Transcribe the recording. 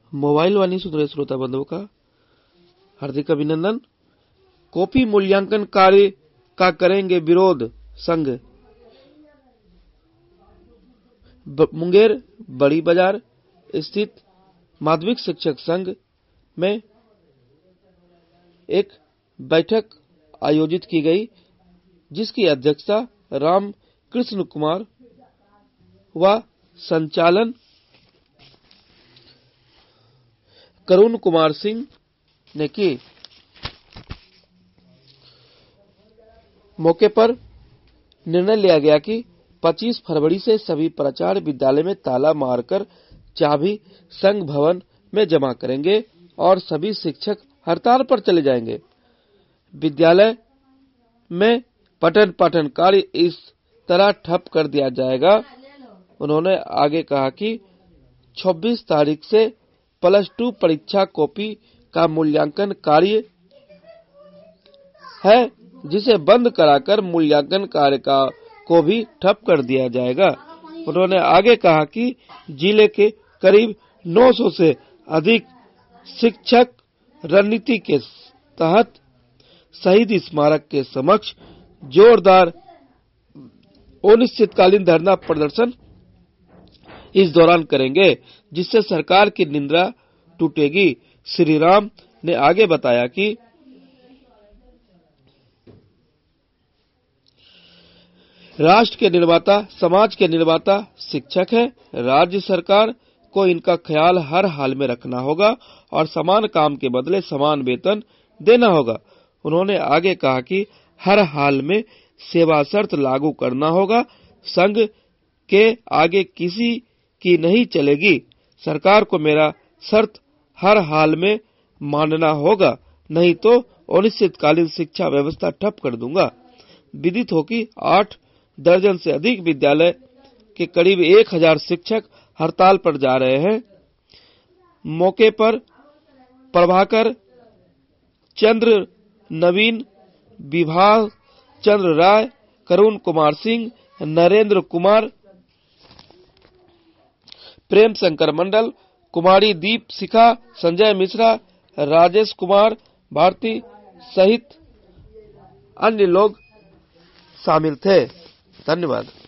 Mobile वाणी सुन रहे श्रोता बंधुओं का हार्दिक अभिनंदन। कॉपी मूल्यांकन कार्य का करेंगे विरोध संघ। मुंगेर बड़ी बाजार स्थित माध्यमिक शिक्षक संघ में एक बैठक आयोजित की गई, जिसकी अध्यक्षता राम कृष्ण कुमार व संचालन करुण कुमार सिंह ने की। मौके पर निर्णय लिया गया कि 25 फरवरी से सभी प्राचार्य विद्यालय में ताला मारकर चाबी संघ भवन में जमा करेंगे और सभी शिक्षक हड़ताल पर चले जाएंगे। विद्यालय में पठन पाठन कार्य इस तरह ठप कर दिया जाएगा। उन्होंने आगे कहा कि 26 तारीख से +2 परीक्षा कॉपी का मूल्यांकन कार्य है, जिसे बंद कराकर मूल्यांकन कार्य को भी ठप कर दिया जाएगा। उन्होंने आगे कहा कि जिले के करीब 900 से अधिक शिक्षक रणनीति के तहत शहीद स्मारक के समक्ष जोरदार अनिश्चितकालीन धरना प्रदर्शन इस दौरान करेंगे, जिससे सरकार की निंदा टूटेगी। श्री राम ने आगे बताया कि राष्ट्र के निर्माता, समाज के निर्माता शिक्षक है। राज्य सरकार को इनका ख्याल हर हाल में रखना होगा और समान काम के बदले समान वेतन देना होगा। उन्होंने आगे कहा कि हर हाल में सेवा शर्त लागू करना होगा। संघ के आगे किसी की नहीं चलेगी। सरकार को मेरा शर्त हर हाल में मानना होगा, नहीं तो अनिश्चितकालीन शिक्षा व्यवस्था ठप कर दूंगा। विदित हो कि 8 दर्जन से अधिक विद्यालय के करीब 1000 शिक्षक हड़ताल पर जा रहे हैं। मौके पर प्रभाकर चंद्र, नवीन, विभा चंद्र राय, करुण कुमार सिंह, नरेंद्र कुमार, प्रेम शंकर मंडल, कुमारी दीप शिखा, संजय मिश्रा, राजेश कुमार भारती सहित अन्य लोग शामिल थे। धन्यवाद।